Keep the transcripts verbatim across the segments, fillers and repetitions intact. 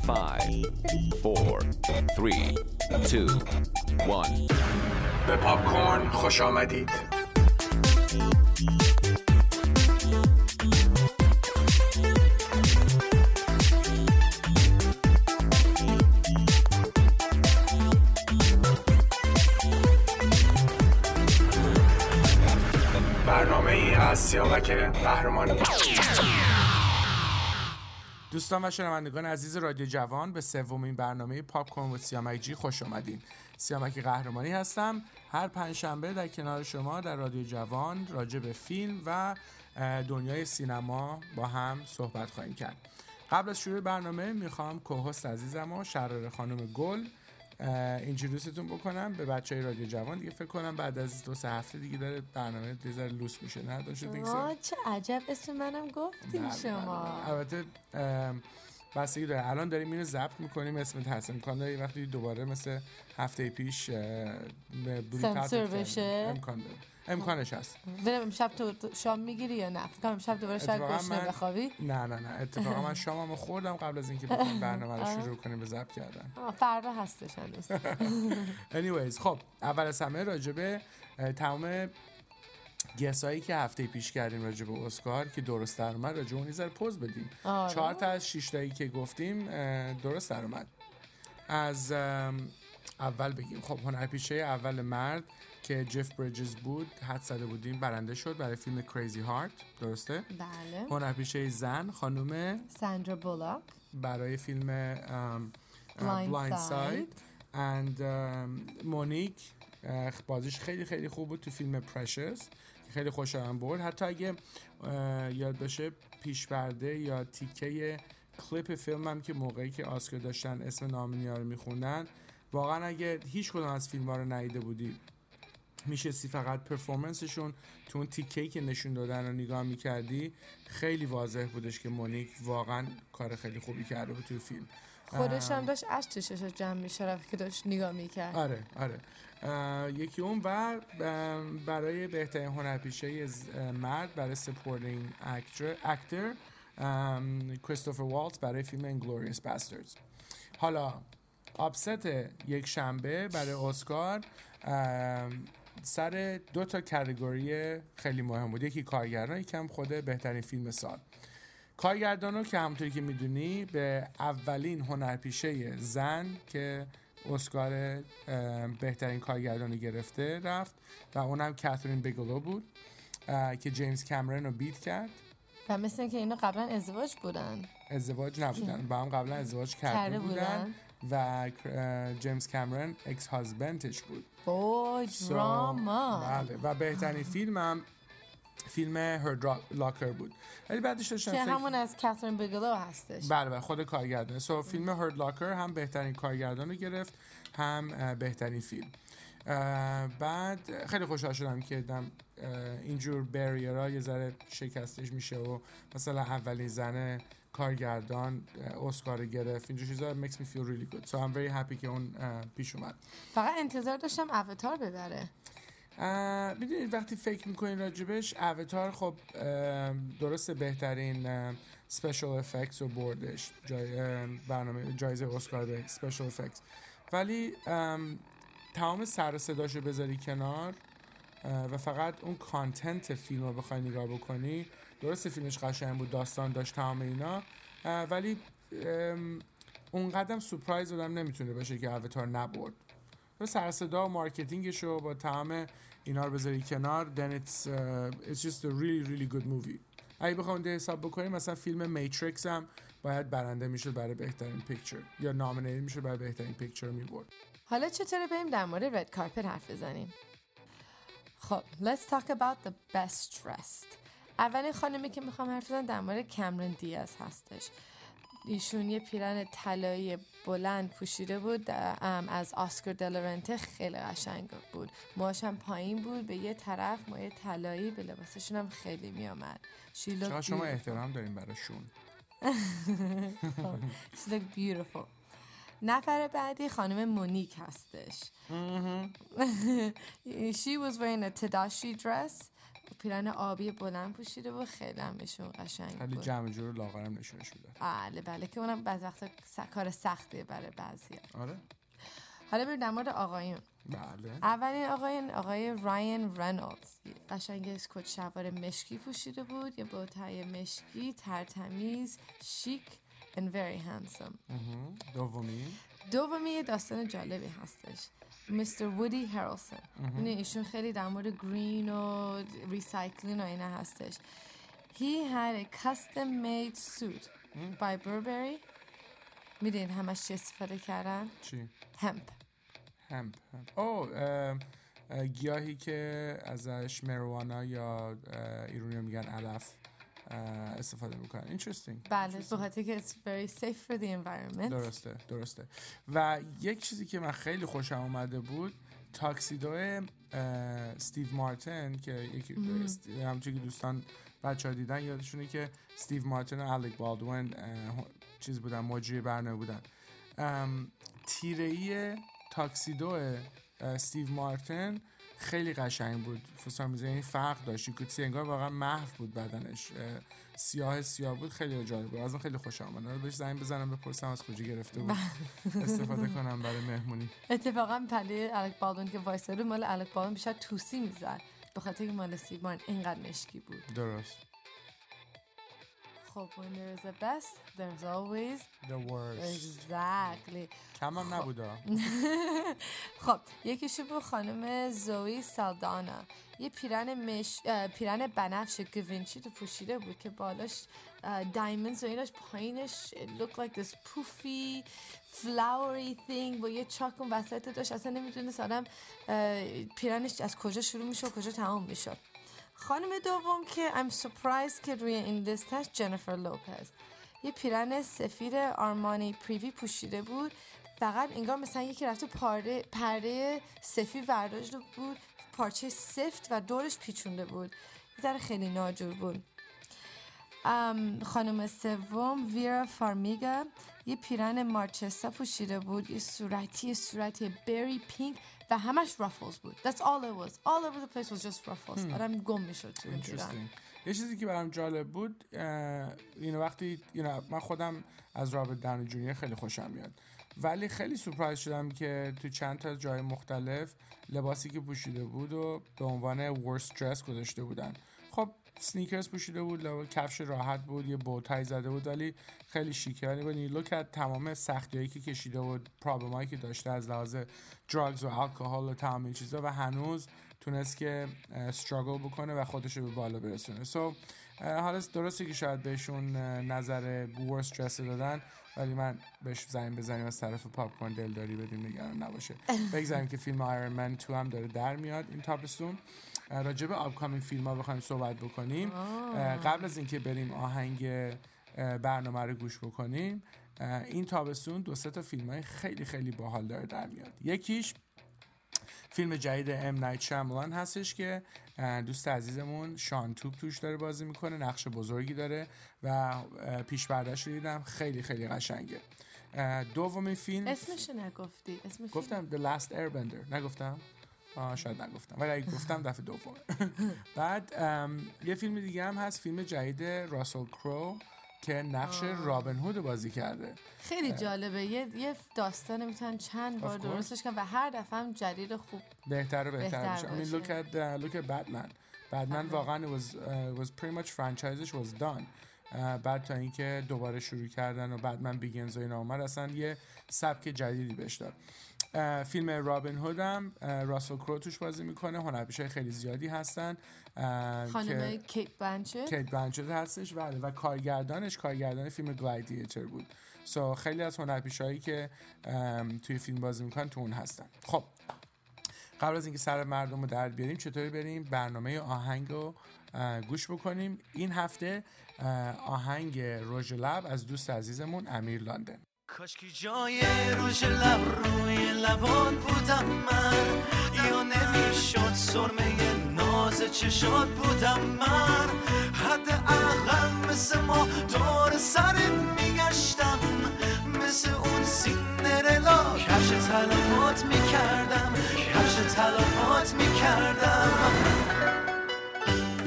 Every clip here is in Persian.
five, four, three, two, one. به پاپ کورن خوش آمدید. برنامه ای از سیامک قهرمانی. دوستان و شنوندگان عزیز رادیو جوان، به سومین برنامه پاپ کورن با سیامک جی خوش آمدین. سیامک قهرمانی هستم. هر پنجشنبه در کنار شما در رادیو جوان راجع به فیلم و دنیای سینما با هم صحبت خواهیم کرد. قبل از شروع برنامه میخوام کوهست عزیزم و شراره خانم گل اینترودوستون بکنم به بچهای رادیو جوان. دیگه فکر کنم بعد از دو سه هفته دیگه داره برنامه دیگه لوس میشه، نه داشته دیگه؟ چه عجب اسم منم گفتین شما. البته بستگی داره. الان داریم اینو ضبط میکنیم، اسمت هست، امکان داره وقتی دوباره مثل هفته پیش سنسور بشه، امکان داره، امکانش هست. برم شب تو شام میگیری یا نه؟ فکر کنم شب دوباره شاید گشنه بخوابی. نه نه نه اتفاقا من شاممو خوردم قبل از اینکه بخوام برنامه رو شروع کنیم به ضبط کردن. فردا هستش هنوز. anyways خب اول از همه راجع به تمام گسایی که هفته پیش کردیم راجع به اسکار که درست در اومد، راجع اون یه پوز بدیم. چهار تا از شش تایی که گفتیم درست در اومد. از اول بگیم. خب هنرپیشه اول مرد که جف بریجز بود، حد زده بودیم، برنده شد برای فیلم کریزی هارت، درسته؟ بله. هنرپیشه زن خانم ساندرا بولاک برای فیلم بلایند ساید. and مونیک بازیش خیلی خیلی خوب بود تو فیلم پرشس که خیلی خوشم برد. حتی اگه یاد باشه پیش پرده یا تیکه کلیپ فیلمم که موقعی که آسکار داشتن اسم نامینی‌ها رو میخوندن، واقعا اگه هیچ کدوم از فیلم‌ها رو ندیده بودی میشستی فقط پرفورمنسشون تو اون تیکه‌ای که نشون دادن رو نگاه میکردی، خیلی واضح بودش که مونیک واقعا کار خیلی خوبی کرده بود تو فیلم. خودش هم داشت اشک چشش جمع میشه که داشت نگاه میکرد. آره آره. یکی اون و برای بهترین هنرپیشه مرد برای سپورتینگ اکتر کریستوفر والتز برای فیلم انگلوریوس باستردز. حالا آپست یک شنبه برای اسکار سر دو تا کاتگوری خیلی مهم بود. یکی کارگردان، یکم خود بهترین فیلم سال. کارگردانو که همونطوری که میدونی به اولین هنرپیشه زن که اسکار بهترین کارگردانی گرفته رفت و اونم کاترین بیگلو بود که جیمز کامرون رو بیت کرد. و مثل اینکه اینا قبلا ازدواج بودن. ازدواج نبودن، با هم قبلا ازدواج کرده بودن, بودن. و جیمز کامرون اکس هازبندش بود. اوه دراما. بله. و بهترین فیلم هم فیلم هرد لاکر بود. ولی بعدش داشتم که همون از کاترین بیگلو هستش. بله بله خود کارگردان. سو فیلم هرد لاکر هم بهترین کارگردان رو گرفت، هم بهترین فیلم. بعد خیلی خوشحال شدم که دم اینجور بریرها یه ذره شکستش میشه و مثلا اولین زن کارگردان اسکار گرفت. اینجور چیزا makes me feel really good. So I'm very happy که اون پیش اومد. فقط انتظار داشتم اواتار ببره. میدونید وقتی فکر میکنین راجبش، اواتار خب درسته بهترین سپیشال افکتس رو بردش، جای برنامه جایزه اسکار به سپیشال افکتس، ولی تمام سر و صداشو بذاری کنار و فقط اون کانتنت فیلم رو بخوای نگاه بکنی، درسته فیلمش قشنگ بود، داستان داشت، تمام اینا، ولی اون قدم سورپرایز آدم نمیتونه باشه که اواتار نبرد. و سر صدا و مارکتینگش رو با تمام اینا رو بذاری کنار، then it's uh, it's just a really really good movie. اگه بخوام ده حساب بکنیم مثلا فیلم میتریکس هم باید برنده میشد برای بهترین پیکچر یا نامینیت میشد برای بهترین پیکچر میبرد. حالا چطوره بریم در مورد رد کارپت حرف بزنیم؟ خب let's talk about the best dressed. اولین خانمی که میخوام حرف بزنم در مورد کامرون دیاز هستش. ایشون یه پیرن طلایی بلند پوشیده بود از آسکار دلارنته، خیلی قشنگ بود. موهاش هم پایین بود به یه طرف، موهای طلایی، به لباسشون هم خیلی میامد. چرا شما احترام دارین براشون؟ She looked beautiful. نفر بعدی خانم مونیک هستش. She was wearing a Tadashi dress پیرن آبی بلند پوشیده بود، خیلی هم بهشون قشنگ بود. خیلی جمع جور لاغرم نشونش میداد. بله بله که اونم بعضی وقتا س- کار سختیه برای بعضیا. آره. حالا بریم در مورد آقایون. بله. اولین آقایون آقای راین رنولدز، قشنگ کت شلوار مشکی پوشیده بود، یه بوتای مشکی، ترتمیز، شیک and very handsome. دومی دومی یه داستان جالبی هستش. میستر وودی هرلسون. یعنی ایشون خیلی در مورد گرین و ریسایکلینگ و اینا هستش. He had a custom made suit by Burberry. میدین همش چی استفاده کردن؟ چی؟ همپ. همپ. او گیاهی که ازش مروانا یا ایرونی میگن علف استفاده میکنن. Interesting. بله به خاطر که it's very safe for the environment. درسته درسته. و یک چیزی که من خیلی خوشم اومده بود تاکسیدو استیو مارتن که یکی همونطور که دوستان بچه ها دیدن یادشونه که استیو مارتن و الک بالدوین چیز بودن، مجری برنامه بودن. تیره‌ای تاکسیدو استیو مارتن خیلی قشنگ بود، فسامیزه این فرق داشت، کتی انگار واقعا محو بود بدنش، سیاه سیاه بود، خیلی جالب بود. از اون خیلی خوشم اومد. حالا بهش زنگ بزنم بپرسم از کجا گرفته بود استفاده کنم برای مهمونی. اتفاقا پله الک بالدون که وایساده مال الک بالدون بیشتر توسی میزد به خاطر که مال استیو مارتن اینقدر مشکی بود. درست. خب when there is a best there's always the worst. exactly. کم هم نبودا. خب یکیشو بود خانم زوی سالدانا، یه پیرن مش پیرن بنفش گوینچی تو پوشیده بود که بالاش دایموندز و ایناش، پایینش it looked like this poofy flowery thing با یه چاک اون وسط داشت، اصلا نمیتونست آدم پیرنش از کجا شروع میشه و کجا تمام میشه. خانم دوم که I'm surprised که روی این لیست هست جنیفر لوپز، یه پیرن سفید آرمانی پریوی پوشیده بود، فقط انگار مثلا یکی رفته پرده پرده سفید ورداشته بود، پارچه سفت و دورش پیچونده بود، یه ذره خیلی ناجور بود. خانم سوم ویرا فارمیگا، یه پیرن مارچستا پوشیده بود، یه صورتی صورتی بری پینک و همش رافلز بود. That's all it was. All over the place was just ruffles. آدم گم میشد تو این پیرن. یه چیزی که برام جالب بود اینو وقتی اینو من خودم از رابرت داونی جونیور خیلی خوشم میاد، ولی خیلی سورپرایز شدم که تو چند تا جای مختلف لباسی که پوشیده بود و به عنوان worst dress گذاشته بودن. خب سنیکرز پوشیده بود، کفش راحت بود، یه بوتای زده بود، ولی خیلی شیکه. ولی when you look at تمام سختیایی که کشیده بود، پرابلمایی که داشته از لحاظ drugs و الکل و تمام این چیزا، و هنوز تونست که استراگل بکنه و خودش رو به بالا برسونه. سو so, حالا درسته که شاید بهشون نظر worst dress دادن، ولی من بهش زنگ بزنیم از طرف پاپ کورن دلداری بدیم، نگران نباشه. بگذاریم که فیلم آیرون من تو هم داره در میاد این تابستون. راجع به آپکامینگ فیلم ها بخوایم صحبت بکنیم. قبل از اینکه بریم آهنگ برنامه رو گوش بکنیم، این تابستون دو سه تا فیلم های خیلی خیلی باحال داره در میاد. یکیش فیلم جدید ام نایت شیامالان هستش که دوست عزیزمون شان توپ توش داره بازی میکنه، نقش بزرگی داره و پیش پردهش رو دیدم، خیلی خیلی قشنگه. دومین فیلم اسمش نگفتی؟ اسمش گفتم The Last Airbender. نگفتم؟ آه شاید نگفتم، ولی اگه گفتم دفعه دومه. بعد یه فیلم دیگه هم هست، فیلم جدید راسل کرو که نقش رابن هود بازی کرده. خیلی جالبه، یه یه داستان میتونن چند بار درستش کنن و هر دفعه هم جدید خوب بهتر و بهتر میشه. I mean look at uh, look at Batman. Batman واقعا it was uh, was pretty much franchiseش was done. uh, بعد تا اینکه دوباره شروع کردن و بتمن بیگینز و اینا اومد، اصلا یه سبک جدیدی بهش داد. فیلم رابین هود هم راسل کرو توش بازی میکنه، هنرپیشه‌های خیلی زیادی هستن، خانم کیت بلانچت کیت بلانچت هستش بله، و کارگردانش کارگردان فیلم گلادیتور بود. سو so, خیلی از هنرپیشه‌هایی که توی فیلم بازی میکنن تو اون هستن. خب قبل از اینکه سر مردم رو در بیاریم، چطوری بریم برنامه آهنگ رو گوش بکنیم؟ این هفته آهنگ رژ لب از دوست عزیزمون امیر لندن. کاش که جای رژ لب روی لبان بودم من، یا نمیشد سرمه ناز چشات بودم من، حداقل مثل ما دور سرت میگشتم، مثل اون سیندرلا کفش طلبات میکردم، کفش طلبات میکردم.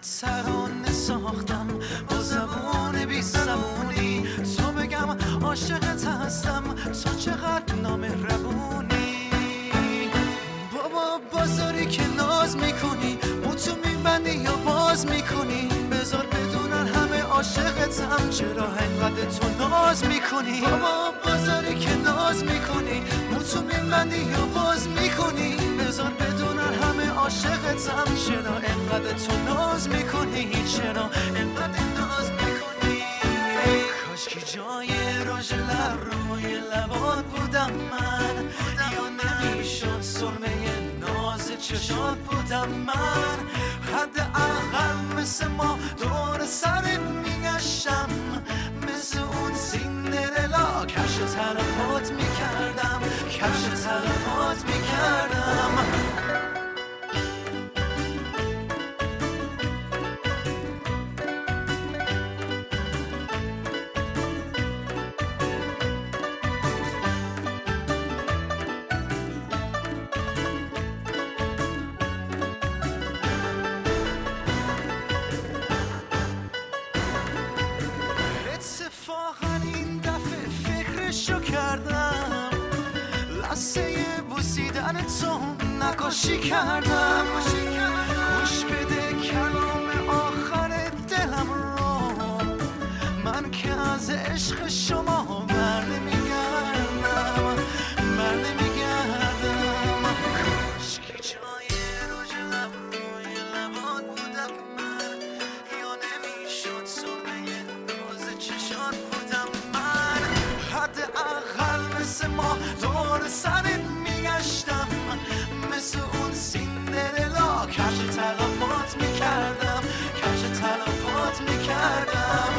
برات ترانه ساختم با زبون بی زبونی، تو بگم عاشقت هستم تو چقدر نامهربونی. بابا بازاری که ناز میکنی موتو میبندی یا باز میکنی، بذار بدونن همه عاشقتم چرا انقدر تو ناز میکنی. بابا بازاری که ناز میکنی موتو میبندی یا باز میکنی، بذار بدونن همه عاشقتم چرا انقدر تو ناز میکنی، چرا انقدر ناز میکنی. کاش که جای رژ لب روی لبات بودم من، یا نمیشد سرمه ناز چشات بودم من. حداقل مثل ما دور سرت میگشتم، مثل اون سیندرلا کفش طرفات میکردم، کفش طرفات میکردم. تو نقاشی کردم، گوش بده کلام آخر دلم رو، من که از عشق شما بر نمیگردم، بر نمیگردم. کاش که جای رژ لب روی لبات بودم من، یا نمیشد سرمه ناز چشات بودم من. حداقل مثل ما دور سرت میگشتم، مثل اون سیندرلا کفش تلافات میکردم، کفش تلافات میکردم.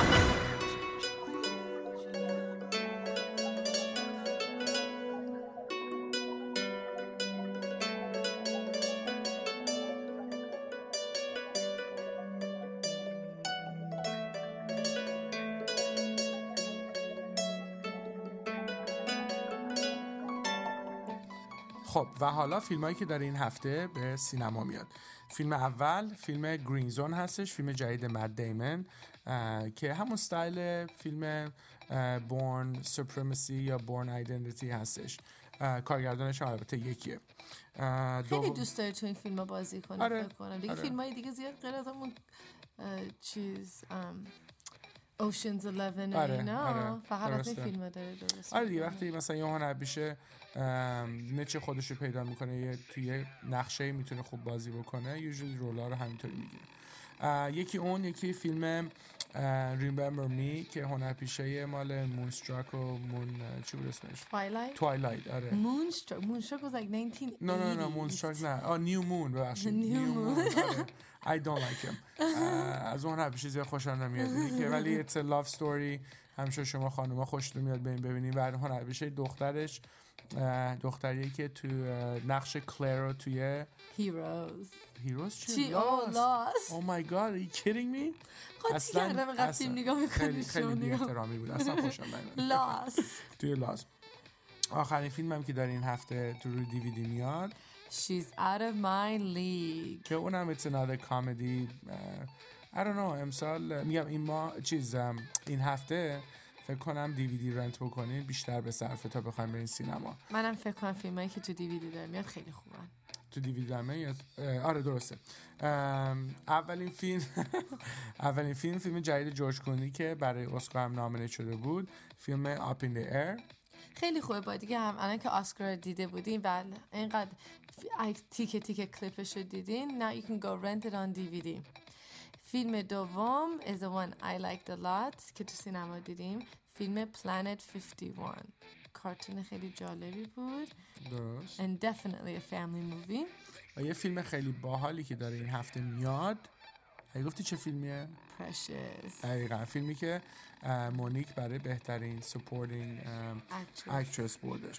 خب و حالا فیلمایی که داره این هفته به سینما میاد. فیلم اول فیلم گرین زون هستش، فیلم جدید مت دیمن که همون استایل فیلم بورن سوپرمسی یا بورن آیدنتیتی هستش. کارگردانش هم البته یکیه. خیلی دوست داری تو این فیلم بازی کنی. آره، فکر کنم دیگه آره. فیلمای دیگه زیاد غیر از همون چیز Ocean's Eleven و آره، اینا آره، فقط از این درسته. فیلم داره درست. آره دیگه وقتی مثلا یه هنرپیشه نچه خودش رو پیدا میکنه یه توی نقشه میتونه خوب بازی بکنه، یوزولی رولا رو همینطوری میگیره. یکی اون یکی فیلم Remember Me که هنرپیشه مال مونستراک و مون چی بود اسمش؟ Twilight. Twilight آره. Moonstruck. Moonstruck was like nineteen eighty. No no no Moonstruck نه. آه New Moon ببخشید. New Moon. آره. I don't like him. از اون هنرپیشه زیاد خوشم نمیاد که ولی it's a love story. همیشه شما خانوما خوشتون میاد بریم ببینید. و هنرپیشه دخترش دختریه که تو نقش کلر توی Heroes. Heroes چی؟ چی؟ Oh, Lost. Oh my god, are you kidding me? خاطی کردم اینقدر فیلم نگاه میکنی. خیلی خیلی بی احترامی بود. اصلا خوشم نمیاد. Lost. توی Lost. آخرین فیلمم که در این هفته تو روی دیویدی میاد She's out of my league. که اونم it's another comedy. I don't know امسال میگم این ما چیز این هفته فکر کنم دیویدی رنت بکنین بیشتر به صرفه تا بخوایم برین سینما. منم فکر کنم فیلمایی که تو دیویدی داره میاد خیلی خوبن. تو دیویدی داره میاد؟ آره درسته. اولین فیلم اولین فیلم فیلم جدید جورج کلونی که برای اسکار هم نامینیت شده بود، فیلم Up in the Air. خیلی خوبه. با دیگه هم الان که اسکار دیده بودین و اینقدر تیکه تیکه کلیپش رو دیدین، now you can go rent it on دی وی دی. فیلم دوم is the one I liked a lot که تو سینما دیدیم، فیلم Planet فیفتی وان. کارتون خیلی جالبی بود. درست. And definitely a family movie. و یه فیلم خیلی باحالی که داره این هفته میاد. هی گفتی چه فیلمیه؟ Precious. دقیقاً فیلمی که مونیک برای بهترین supporting actress بردش.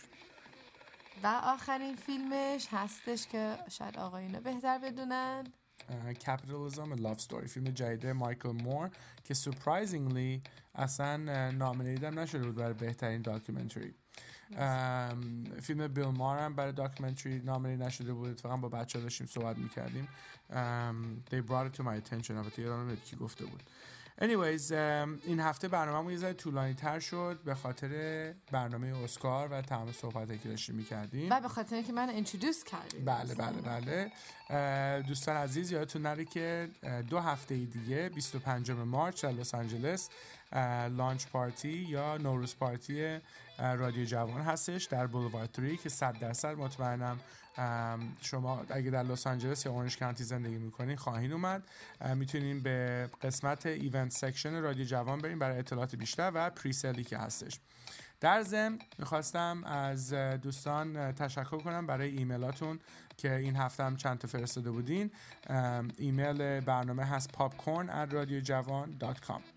و آخرین فیلمش هستش که شاید آقایونا بهتر بدونن، Capitalism a Love Story، فیلم جدید مایکل مور که surprisingly اصلا نامینیت هم نشده بود برای بهترین داکیومنتری. فیلم بیل مار هم برای داکیومنتری نامری نشده بود، اتفاقا با بچه‌ها داشتیم صحبت می‌کردیم. They brought it to my attention. البته یادم نمیاد کی گفته بود. anyways این هفته برنامه‌مون یه ذره طولانی‌تر شد به خاطر برنامه اسکار و تمام صحبتایی که داشتیم می‌کردیم و به خاطر اینکه من اینترودوس کردیم. بله بله بله. دوستان عزیز یادتون نره که دو هفته دیگه بیست و پنجم مارس در لس آنجلس لانچ پارتی یا نوروز پارتی رادیو جوان هستش در بولوارد تری که صد درصد مطمئنم شما اگه در لس آنجلس یا اورنج کانتی زندگی میکنین خواهین اومد. میتونین به قسمت ایونت سکشن رادیو جوان بریم برای اطلاعات بیشتر و پریسلی که هستش. در ضمن میخواستم از دوستان تشکر کنم برای ایمیلاتون که این هفته هم چند تا فرستاده بودین. ایمیل برنامه هست popcorn at radiojavan dot com.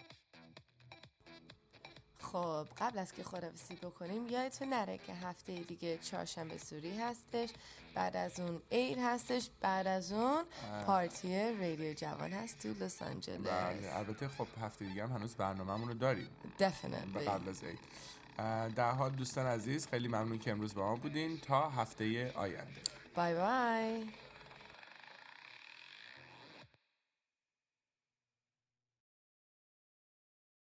خب قبل از که خداحافظی بکنیم یادتون نره که هفته دیگه چهارشنبه سوری هستش، بعد از اون عید هستش، بعد از اون پارتی رادیو جوان هست تو لس آنجلس. بله البته خب هفته دیگه هم هنوز برنامه‌مون رو داریم definitely قبل از عید. در حال دوستان عزیز خیلی ممنون که امروز با ما بودین. تا هفته آینده. بای بای.